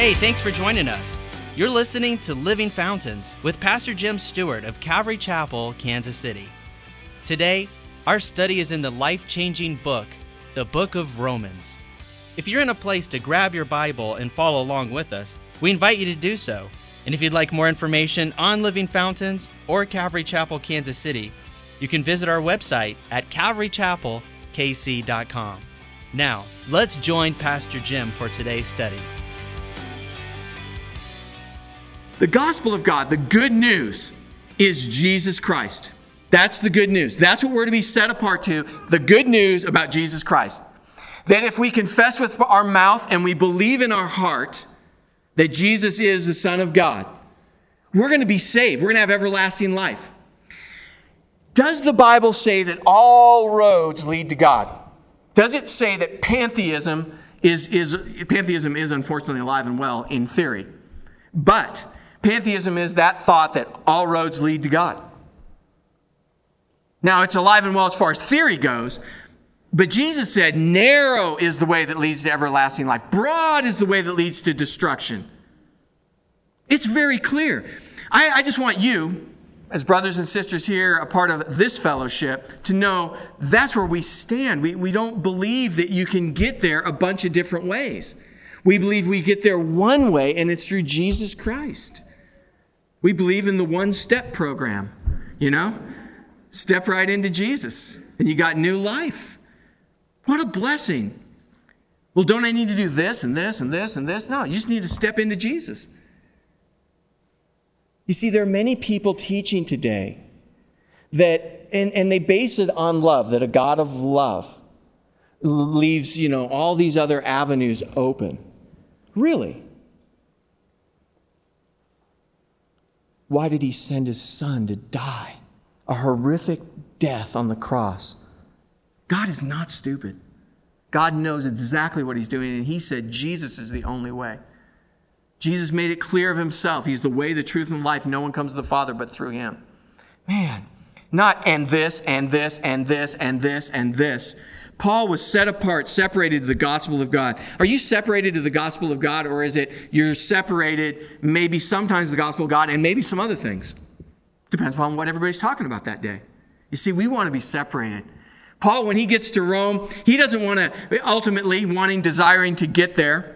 Hey, thanks for joining us. You're listening to Living Fountains with Pastor Jim Stewart of Calvary Chapel, Kansas City. Today, our study is in the life-changing book, the Book of Romans. If you're in a place to grab your Bible and follow along with us, we invite you to do so. And if you'd like more information on Living Fountains or Calvary Chapel, Kansas City, you can visit our website at calvarychapelkc.com. Now, let's join Pastor Jim for today's study. The gospel of God, the good news, is Jesus Christ. That's the good news. That's what we're to be set apart to, the good news about Jesus Christ. That if we confess with our mouth and we believe in our heart that Jesus is the Son of God, we're going to be saved. We're going to have everlasting life. Does the Bible say that all roads lead to God? Does it say that pantheism is unfortunately alive and well in theory? But pantheism is that thought that all roads lead to God. Now, it's alive and well as far as theory goes, but Jesus said, narrow is the way that leads to everlasting life. Broad is the way that leads to destruction. It's very clear. I just want you, as brothers and sisters here, a part of this fellowship, to know that's where we stand. We don't believe that you can get there a bunch of different ways. We believe we get there one way, and it's through Jesus Christ. We believe in the one-step program, Step right into Jesus, and you got new life. What a blessing. Well, don't I need to do this and this and this and this? No, you just need to step into Jesus. You see, there are many people teaching today that, and they base it on love, that a God of love leaves, all these other avenues open. Really? Why did he send his son to die a horrific death on the cross? God is not stupid. God knows exactly what he's doing, and he said Jesus is the only way. Jesus made it clear of himself. He's the way, the truth, and life. No one comes to the Father but through him. Man, not and this, and this, and this, and this, and this. Paul was set apart, separated to the gospel of God. Are you separated to the gospel of God, or is it you're separated maybe sometimes the gospel of God and maybe some other things? Depends upon what everybody's talking about that day. You see, we want to be separated. Paul, when he gets to Rome, he doesn't want to, ultimately desiring to get there.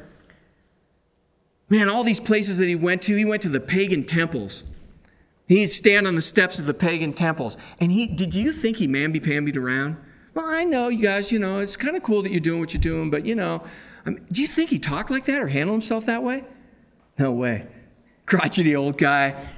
Man, all these places that he went to the pagan temples. He'd stand on the steps of the pagan temples. And did you think he mamby-pambied around? Well, I know, you guys, it's kind of cool that you're doing what you're doing, but, do you think he talked like that or handled himself that way? No way. Crotchety old guy.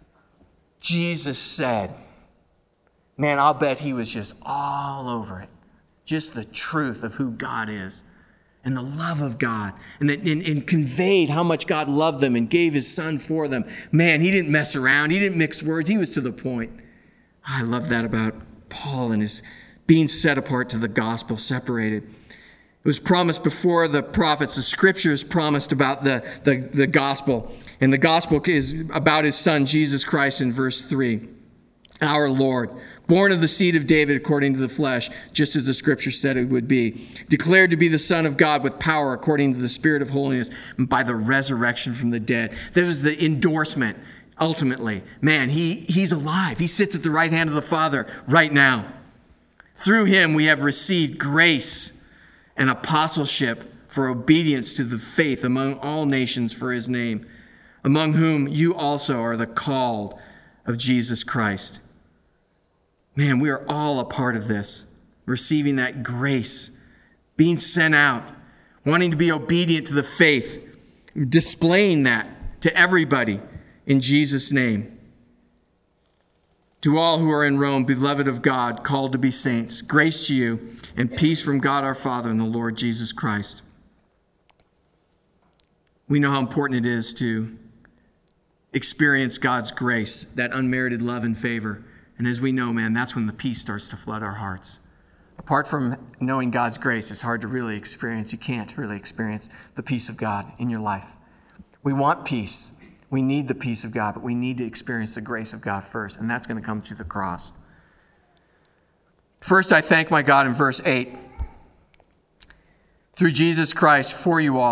Jesus said, man, I'll bet he was just all over it. Just the truth of who God is and the love of God, and conveyed how much God loved them and gave his son for them. Man, he didn't mess around. He didn't mix words. He was to the point. I love that about Paul and his being set apart to the gospel, separated. It was promised before the prophets. The scriptures promised about the gospel. And the gospel is about his son, Jesus Christ, in verse 3. Our Lord, born of the seed of David according to the flesh, just as the scripture said it would be. Declared to be the Son of God with power according to the Spirit of holiness and by the resurrection from the dead. That was the endorsement, ultimately. Man, he's alive. He sits at the right hand of the Father right now. Through him we have received grace and apostleship for obedience to the faith among all nations for his name, among whom you also are the called of Jesus Christ. Man, we are all a part of this, receiving that grace, being sent out, wanting to be obedient to the faith, displaying that to everybody in Jesus' name. To all who are in Rome, beloved of God, called to be saints, grace to you and peace from God our Father and the Lord Jesus Christ. We know how important it is to experience God's grace, that unmerited love and favor. And as we know, man, that's when the peace starts to flood our hearts. Apart from knowing God's grace, it's hard to really experience. You can't really experience the peace of God in your life. We want peace. We need the peace of God, but we need to experience the grace of God first, and that's going to come through the cross. First, I thank my God in verse 8. Through Jesus Christ, for you all,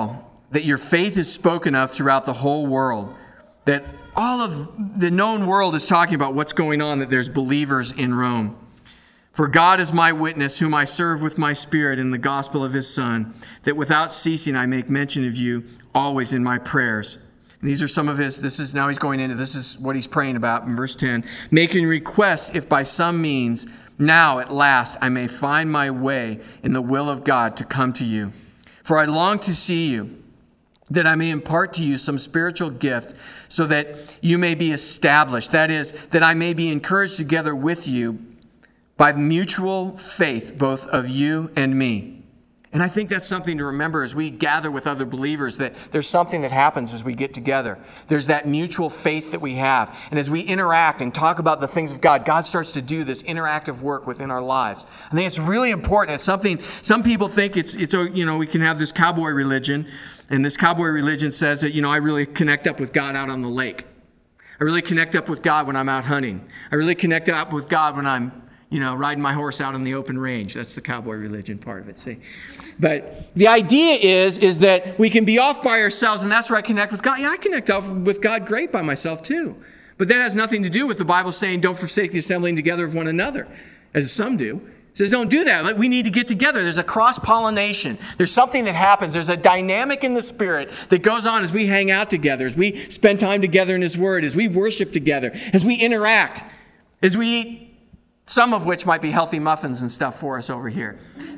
that your faith is spoken of throughout the whole world, that all of the known world is talking about what's going on, that there's believers in Rome. For God is my witness, whom I serve with my spirit in the gospel of his Son, that without ceasing I make mention of you always in my prayers. And these are some of his, this is what he's praying about in verse 10. Making requests if by some means now at last I may find my way in the will of God to come to you. For I long to see you, that I may impart to you some spiritual gift so that you may be established. That is, that I may be encouraged together with you by mutual faith, both of you and me. And I think that's something to remember as we gather with other believers, that there's something that happens as we get together. There's that mutual faith that we have. And as we interact and talk about the things of God, God starts to do this interactive work within our lives. I think it's really important. It's something, some people think it's we can have this cowboy religion. And this cowboy religion says that, I really connect up with God out on the lake. I really connect up with God when I'm out hunting. I really connect up with God when I'm riding my horse out on the open range. That's the cowboy religion part of it, see. But the idea is that we can be off by ourselves, and that's where I connect with God. Yeah, I connect off with God great by myself too. But that has nothing to do with the Bible saying don't forsake the assembling together of one another, as some do. It says don't do that. We need to get together. There's a cross-pollination. There's something that happens. There's a dynamic in the Spirit that goes on as we hang out together, as we spend time together in his Word, as we worship together, as we interact, as we eat, some of which might be healthy muffins and stuff for us over here.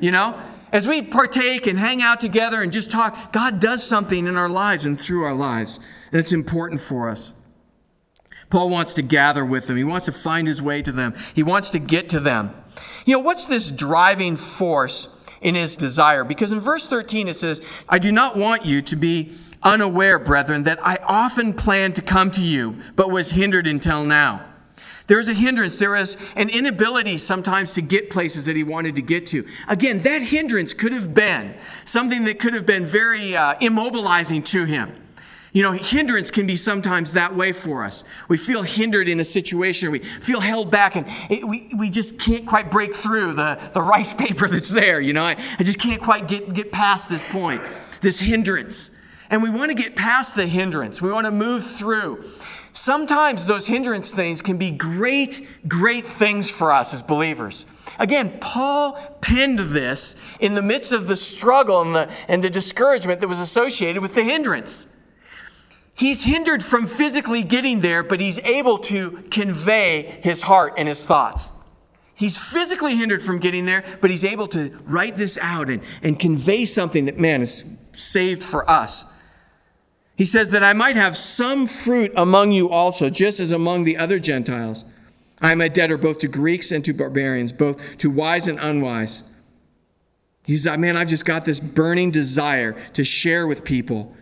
As we partake and hang out together and just talk, God does something in our lives and through our lives. And it's important for us. Paul wants to gather with them. He wants to find his way to them. He wants to get to them. What's this driving force in his desire? Because in verse 13 it says, I do not want you to be unaware, brethren, that I often planned to come to you, but was hindered until now. There's a hindrance. There is an inability sometimes to get places that he wanted to get to. Again, that hindrance could have been something that could have been very immobilizing to him. Hindrance can be sometimes that way for us. We feel hindered in a situation, or we feel held back, and we just can't quite break through the rice paper that's there. I just can't quite get past this point, this hindrance. And we want to get past the hindrance. We want to move through. Sometimes those hindrance things can be great, great things for us as believers. Again, Paul penned this in the midst of the struggle and the discouragement that was associated with the hindrance. He's hindered from physically getting there, but he's able to convey his heart and his thoughts. He's physically hindered from getting there, but he's able to write this out and convey something that, is saved for us. He says that I might have some fruit among you also, just as among the other Gentiles. I am a debtor both to Greeks and to barbarians, both to wise and unwise. He says, I've just got this burning desire to share with people.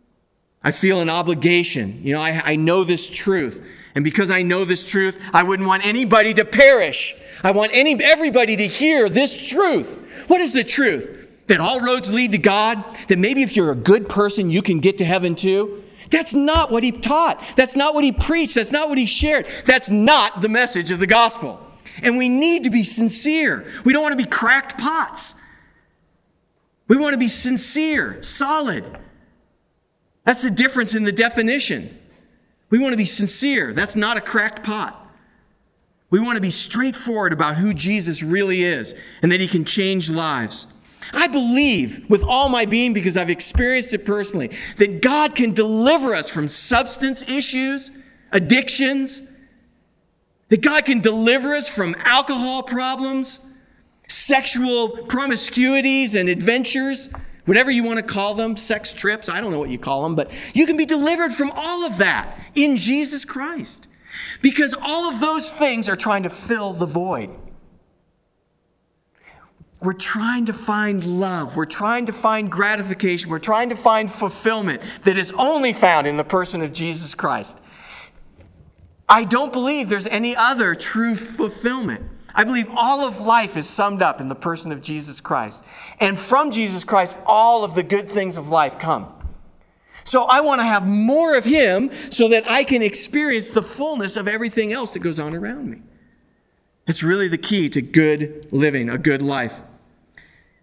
I feel an obligation. I know this truth. And because I know this truth, I wouldn't want anybody to perish. I want everybody to hear this truth. What is the truth? That all roads lead to God? That maybe if you're a good person, you can get to heaven too? That's not what he taught. That's not what he preached. That's not what he shared. That's not the message of the gospel. And we need to be sincere. We don't want to be cracked pots. We want to be sincere, solid. That's the difference in the definition. We want to be sincere. That's not a cracked pot. We want to be straightforward about who Jesus really is and that he can change lives. I believe with all my being, because I've experienced it personally, that God can deliver us from substance issues, addictions, that God can deliver us from alcohol problems, sexual promiscuities and adventures, whatever you want to call them, sex trips, I don't know what you call them, but you can be delivered from all of that in Jesus Christ. Because all of those things are trying to fill the void. We're trying to find love. We're trying to find gratification. We're trying to find fulfillment that is only found in the person of Jesus Christ. I don't believe there's any other true fulfillment. I believe all of life is summed up in the person of Jesus Christ. And from Jesus Christ, all of the good things of life come. So I want to have more of him so that I can experience the fullness of everything else that goes on around me. It's really the key to good living, a good life.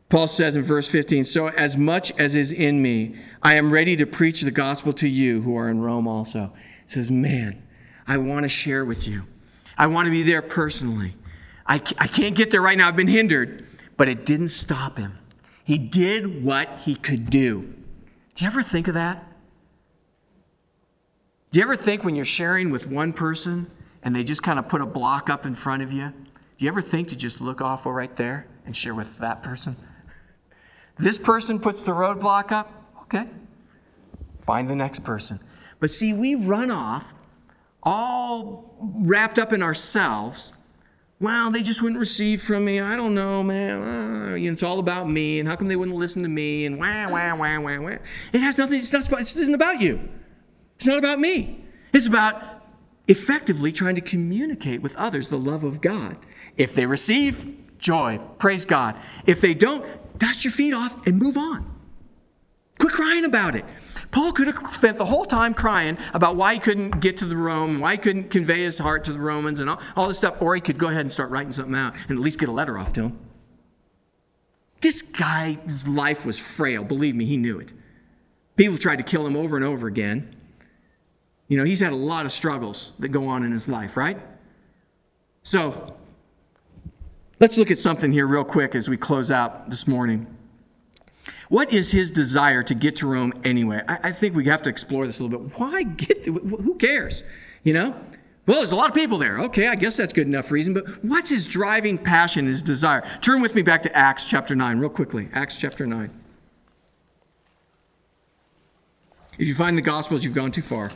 Paul says in verse 15, so as much as is in me, I am ready to preach the gospel to you who are in Rome also. He says, man, I want to share with you. I want to be there personally. I can't get there right now. I've been hindered. But it didn't stop him. He did what he could do. Do you ever think of that? Do you ever think when you're sharing with one person and they just kind of put a block up in front of you, do you ever think to just look off right there and share with that person? This person puts the roadblock up. Okay. Find the next person. But see, we run off all wrapped up in ourselves. Well, they just wouldn't receive from me. I don't know, man. It's all about me. And how come they wouldn't listen to me? And wah, wah, wah, wah, wah. It has nothing. It isn't about you. It's not about me. It's about effectively trying to communicate with others the love of God. If they receive, joy. Praise God. If they don't, dust your feet off and move on. Quit crying about it. Paul could have spent the whole time crying about why he couldn't get to the Rome, why he couldn't convey his heart to the Romans and all this stuff, or he could go ahead and start writing something out and at least get a letter off to them. This guy's life was frail. Believe me, he knew it. People tried to kill him over and over again. He's had a lot of struggles that go on in his life, right? So, let's look at something here real quick as we close out this morning. What is his desire to get to Rome anyway? I think we have to explore this a little bit. Why get there? Who cares? Well, there's a lot of people there. Okay, I guess that's good enough reason. But what's his driving passion, his desire? Turn with me back to Acts chapter 9 real quickly. Acts chapter 9. If you find the Gospels, you've gone too far.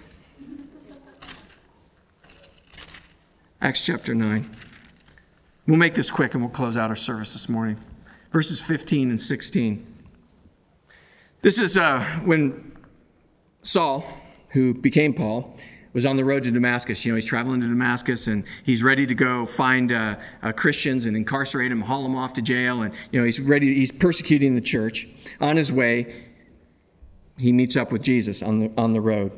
Acts chapter 9. We'll make this quick and we'll close out our service this morning. Verses 15 and 16. This is when Saul, who became Paul, was on the road to Damascus. He's traveling to Damascus and he's ready to go find Christians and incarcerate them, haul them off to jail. And, he's persecuting the church. On his way, he meets up with Jesus on the road.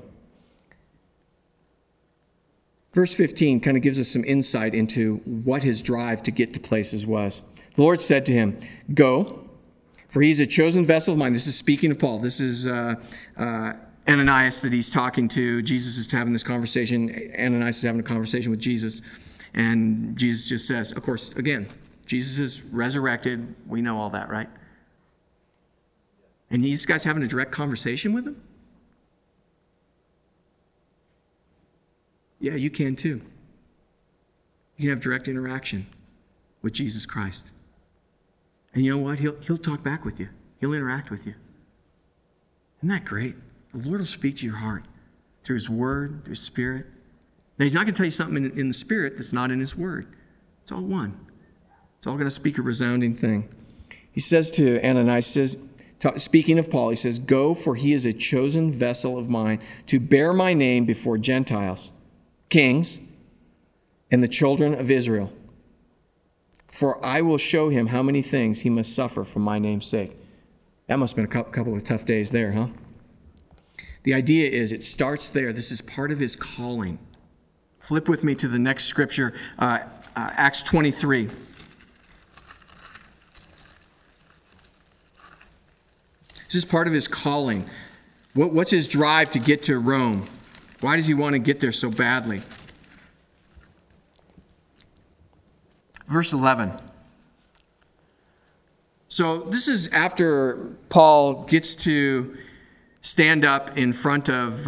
Verse 15 kind of gives us some insight into what his drive to get to places was. The Lord said to him, go, for he's a chosen vessel of mine. This is speaking of Paul. This is Ananias that he's talking to. Jesus is having this conversation. Ananias is having a conversation with Jesus. And Jesus just says, of course, again, Jesus is resurrected. We know all that, right? And this guy's having a direct conversation with him? Yeah, you can too. You can have direct interaction with Jesus Christ. And you know what? He'll talk back with you. He'll interact with you. Isn't that great? The Lord will speak to your heart through his word, through his spirit. Now, he's not going to tell you something in the spirit that's not in his word. It's all one. It's all going to speak a resounding thing. He says to Ananias, speaking of Paul, he says, go, for he is a chosen vessel of mine to bear my name before Gentiles, kings, and the children of Israel. For I will show him how many things he must suffer for my name's sake. That must have been a couple of tough days there, huh? The idea is it starts there. This is part of his calling. Flip with me to the next scripture, Acts 23. This is part of his calling. What's his drive to get to Rome? Why does he want to get there so badly? Verse 11. So this is after Paul gets to stand up in front of,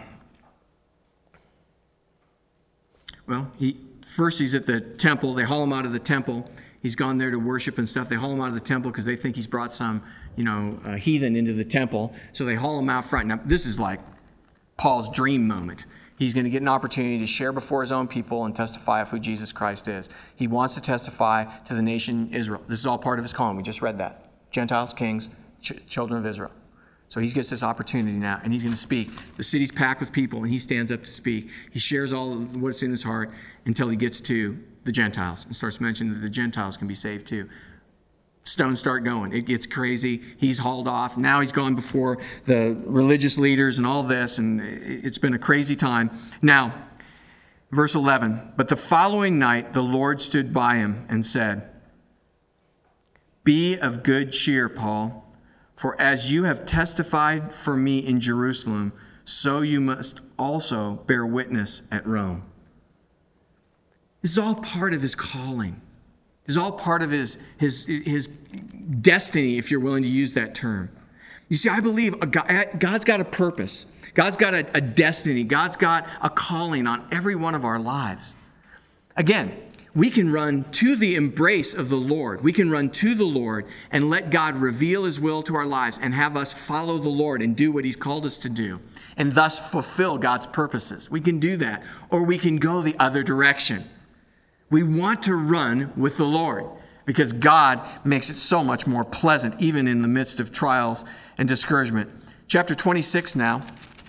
he's at the temple. They haul him out of the temple. He's gone there to worship and stuff. They haul him out of the temple because they think he's brought some, heathen into the temple. So they haul him out front. Now, this is like Paul's dream moment. He's going to get an opportunity to share before his own people and testify of who Jesus Christ is. He wants to testify to the nation Israel. This is all part of his calling. We just read that. Gentiles, kings, children of Israel. So he gets this opportunity now, and he's going to speak. The city's packed with people, and he stands up to speak. He shares all of what's in his heart until he gets to the Gentiles and starts mentioning that the Gentiles can be saved too. Stones start going. It gets crazy. He's hauled off. Now he's gone before the religious leaders and all this, and it's been a crazy time. Now, verse 11, but the following night the Lord stood by him and said, Be of good cheer, Paul, for as you have testified for me in Jerusalem, so you must also bear witness at Rome. This is all part of his calling. This is all part of his destiny, if you're willing to use that term. You see, I believe God's got a purpose. God's got a destiny. God's got a calling on every one of our lives. Again, we can run to the embrace of the Lord. We can run to the Lord and let God reveal his will to our lives and have us follow the Lord and do what he's called us to do and thus fulfill God's purposes. We can do that, or we can go the other direction. We want to run with the Lord because God makes it so much more pleasant, even in the midst of trials and discouragement. Chapter 26 now,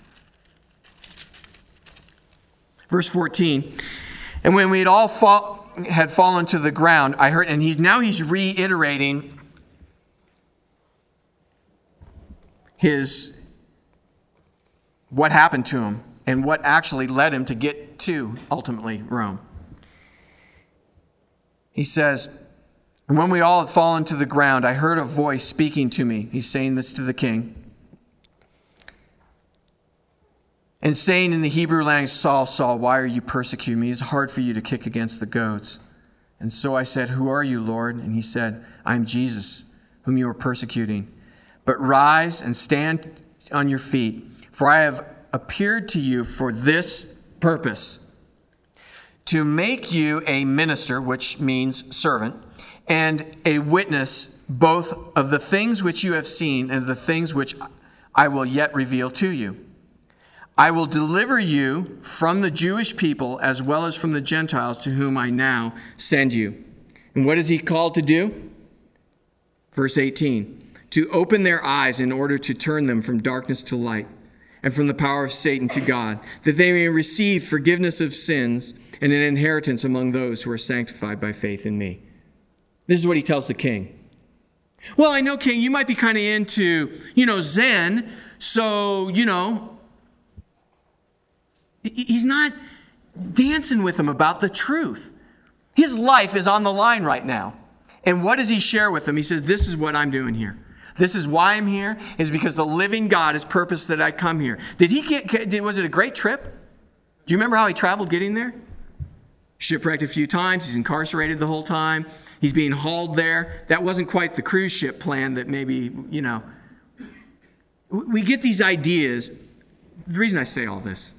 verse 14. And when we had all had fallen to the ground, I heard, and he's reiterating what happened to him and what actually led him to get to, ultimately, Rome. He says, and when we all had fallen to the ground, I heard a voice speaking to me. He's saying this to the king. And saying in the Hebrew language, Saul, Saul, why are you persecuting me? It's hard for you to kick against the goads. And so I said, who are you, Lord? And he said, I'm Jesus, whom you are persecuting. But rise and stand on your feet, for I have appeared to you for this purpose, to make you a minister, which means servant, and a witness both of the things which you have seen and the things which I will yet reveal to you. I will deliver you from the Jewish people as well as from the Gentiles to whom I now send you. And what is he called to do? Verse 18, to open their eyes in order to turn them from darkness to light and from the power of Satan to God, that they may receive forgiveness of sins and an inheritance among those who are sanctified by faith in me. This is what he tells the king. Well, I know, king, you might be kind of into, Zen, so, he's not dancing with them about the truth. His life is on the line right now. And what does he share with them? He says, this is what I'm doing here. This is why I'm here, is because the living God has purposed that I come here. Was it a great trip? Do you remember how he traveled getting there? Shipwrecked a few times. He's incarcerated the whole time. He's being hauled there. That wasn't quite the cruise ship plan that maybe, We get these ideas. The reason I say all this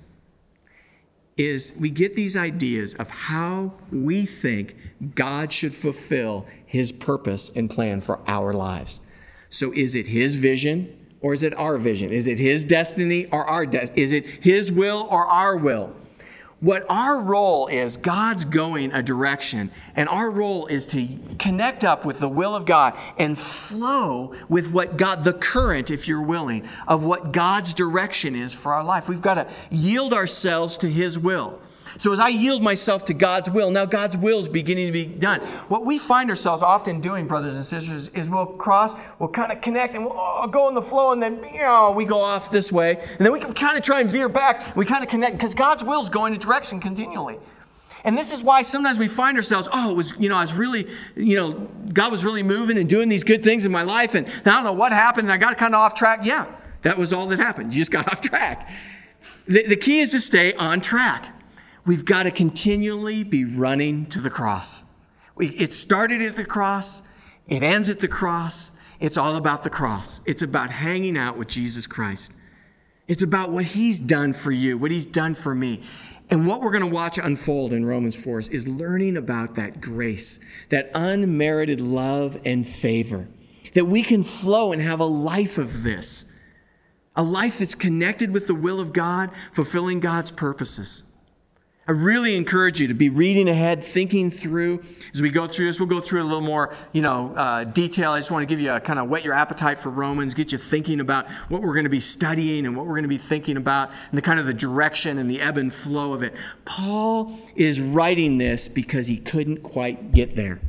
is we get these ideas of how we think God should fulfill his purpose and plan for our lives. So is it his vision or is it our vision? Is it his destiny or our destiny? Is it his will or our will? What our role is, God's going a direction, and our role is to connect up with the will of God and flow with what God, the current, if you're willing, of what God's direction is for our life. We've got to yield ourselves to his will. So as I yield myself to God's will, now God's will is beginning to be done. What we find ourselves often doing, brothers and sisters, is we'll kind of connect, and we'll go in the flow, and then we go off this way. And then we can kind of try and veer back. We kind of connect, because God's will is going a direction continually. And this is why sometimes we find ourselves, I was really, God was really moving and doing these good things in my life, and I don't know what happened, and I got kind of off track. Yeah, that was all that happened. You just got off track. The key is to stay on track. We've got to continually be running to the cross. It started at the cross. It ends at the cross. It's all about the cross. It's about hanging out with Jesus Christ. It's about what he's done for you, what he's done for me. And what we're going to watch unfold in Romans 4 is learning about that grace, that unmerited love and favor, that we can flow and have a life of this, a life that's connected with the will of God, fulfilling God's purposes. I really encourage you to be reading ahead, thinking through. As we go through this, we'll go through a little more, detail. I just want to give you a kind of whet your appetite for Romans, get you thinking about what we're going to be studying and what we're going to be thinking about, and the kind of the direction and the ebb and flow of it. Paul is writing this because he couldn't quite get there.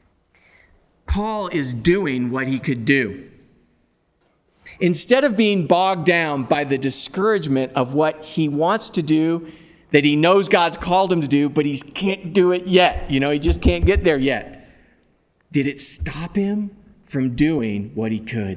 Paul is doing what he could do. Instead of being bogged down by the discouragement of what he wants to do, that he knows God's called him to do, but he can't do it yet. He just can't get there yet. Did it stop him from doing what he could.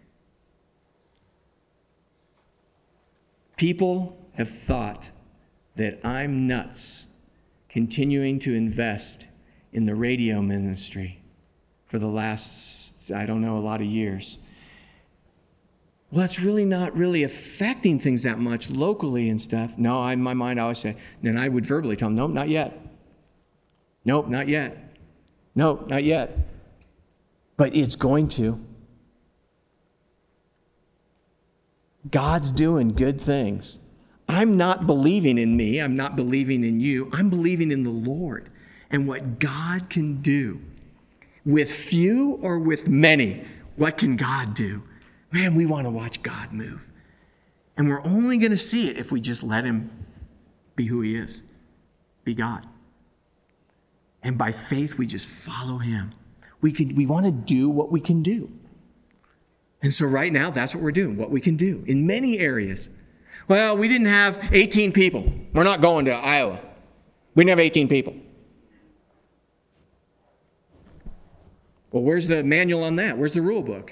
People have thought that I'm nuts continuing to invest in the radio ministry for the last, a lot of years. Well, it's really not really affecting things that much locally and stuff. No, in my mind I always say, then I would verbally tell them, nope, not yet. Nope, not yet. Nope, not yet. But it's going to. God's doing good things. I'm not believing in me. I'm not believing in you. I'm believing in the Lord and what God can do. With few or with many, what can God do? Man, we want to watch God move. And we're only going to see it if we just let him be who he is, be God. And by faith, we just follow him. We want to do what we can do. And so right now, that's what we're doing, what we can do in many areas. Well, we didn't have 18 people. We're not going to Iowa. We didn't have 18 people. Well, where's the manual on that? Where's the rule book?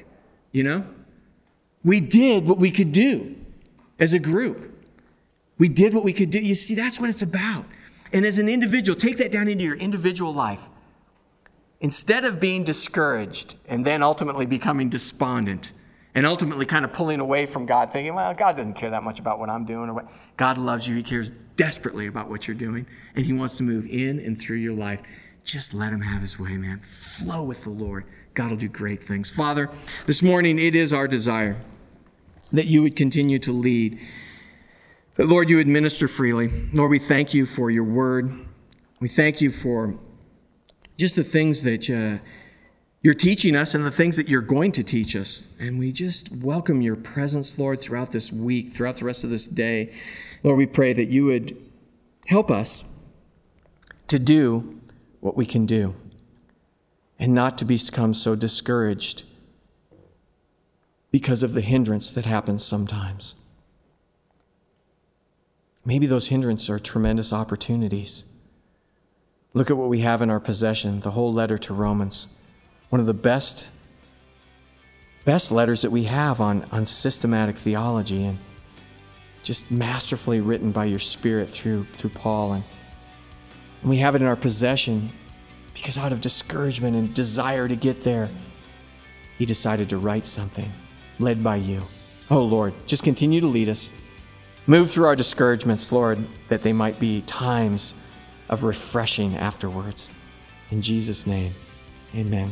We did what we could do as a group. We did what we could do. You see, that's what it's about. And as an individual, take that down into your individual life. Instead of being discouraged and then ultimately becoming despondent and ultimately kind of pulling away from God, thinking, well, God doesn't care that much about what I'm doing. God loves you. He cares desperately about what you're doing. And he wants to move in and through your life. Just let him have his way, man. Flow with the Lord. God will do great things. Father, this morning it is our desire that you would continue to lead. That, Lord, you would minister freely. Lord, we thank you for your word. We thank you for just the things that you're teaching us and the things that you're going to teach us. And we just welcome your presence, Lord, throughout this week, throughout the rest of this day. Lord, we pray that you would help us to do what we can do and not to become so discouraged because of the hindrance that happens sometimes. Maybe those hindrances are tremendous opportunities. Look at what we have in our possession, the whole letter to Romans. One of the best letters that we have on systematic theology, and just masterfully written by your Spirit through Paul. And we have it in our possession because out of discouragement and desire to get there, he decided to write something led by you. Oh, Lord, just continue to lead us. Move through our discouragements, Lord, that they might be times of refreshing afterwards. In Jesus' name, amen.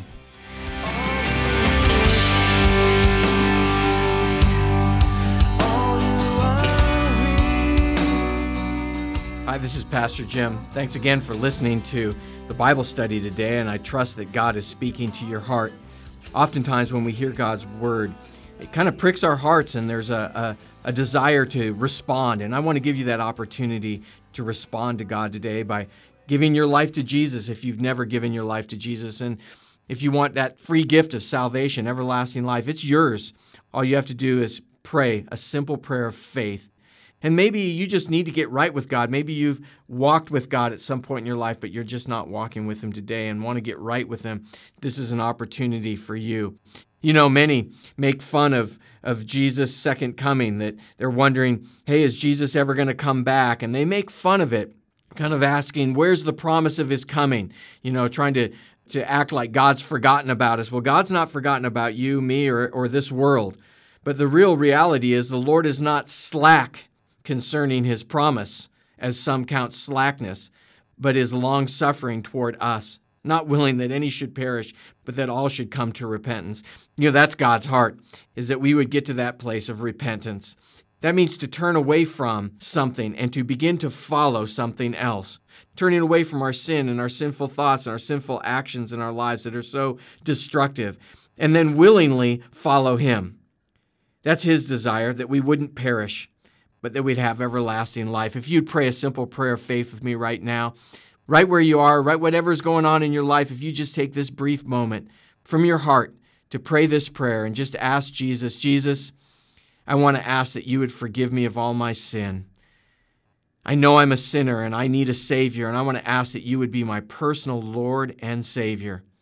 Hi, this is Pastor Jim. Thanks again for listening to the Bible study today, and I trust that God is speaking to your heart. Oftentimes when we hear God's word, it kind of pricks our hearts, and there's a desire to respond. And I want to give you that opportunity to respond to God today by giving your life to Jesus if you've never given your life to Jesus. And if you want that free gift of salvation, everlasting life, it's yours. All you have to do is pray a simple prayer of faith. And maybe you just need to get right with God. Maybe you've walked with God at some point in your life, but you're just not walking with him today and want to get right with him. This is an opportunity for you. You know, many make fun of Jesus' second coming, that they're wondering, hey, is Jesus ever going to come back? And they make fun of it, kind of asking, where's the promise of his coming? You know, trying to act like God's forgotten about us. Well, God's not forgotten about you, me, or this world. But the real reality is the Lord is not slack concerning his promise, as some count slackness, but is long-suffering toward us, not willing that any should perish, but that all should come to repentance. You know, that's God's heart, is that we would get to that place of repentance. That means to turn away from something and to begin to follow something else. Turning away from our sin and our sinful thoughts and our sinful actions in our lives that are so destructive, and then willingly follow him. That's his desire, that we wouldn't perish, but that we'd have everlasting life. If you'd pray a simple prayer of faith with me right now, right where you are, right whatever's going on in your life, if you just take this brief moment from your heart to pray this prayer and just ask Jesus, Jesus, I want to ask that you would forgive me of all my sin. I know I'm a sinner and I need a Savior, and I want to ask that you would be my personal Lord and Savior.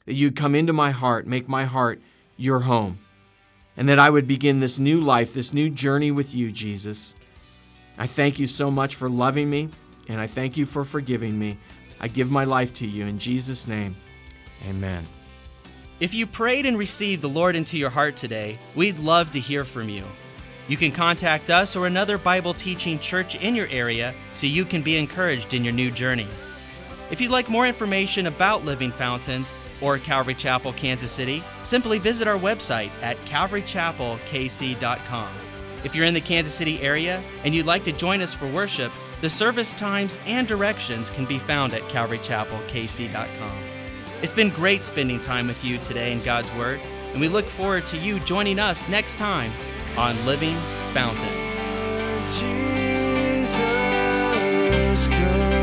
that you'd come into my heart, make my heart your home, and that I would begin this new life, this new journey with you, Jesus. I thank you so much for loving me, and I thank you for forgiving me. I give my life to you in Jesus' name. Amen. If you prayed and received the Lord into your heart today, we'd love to hear from you. You can contact us or another Bible teaching church in your area so you can be encouraged in your new journey. If you'd like more information about Living Fountains or Calvary Chapel, Kansas City, simply visit our website at calvarychapelkc.com. If you're in the Kansas City area and you'd like to join us for worship, the service times and directions can be found at calvarychapelkc.com. It's been great spending time with you today in God's Word, and we look forward to you joining us next time on Living Fountains. Jesus, come.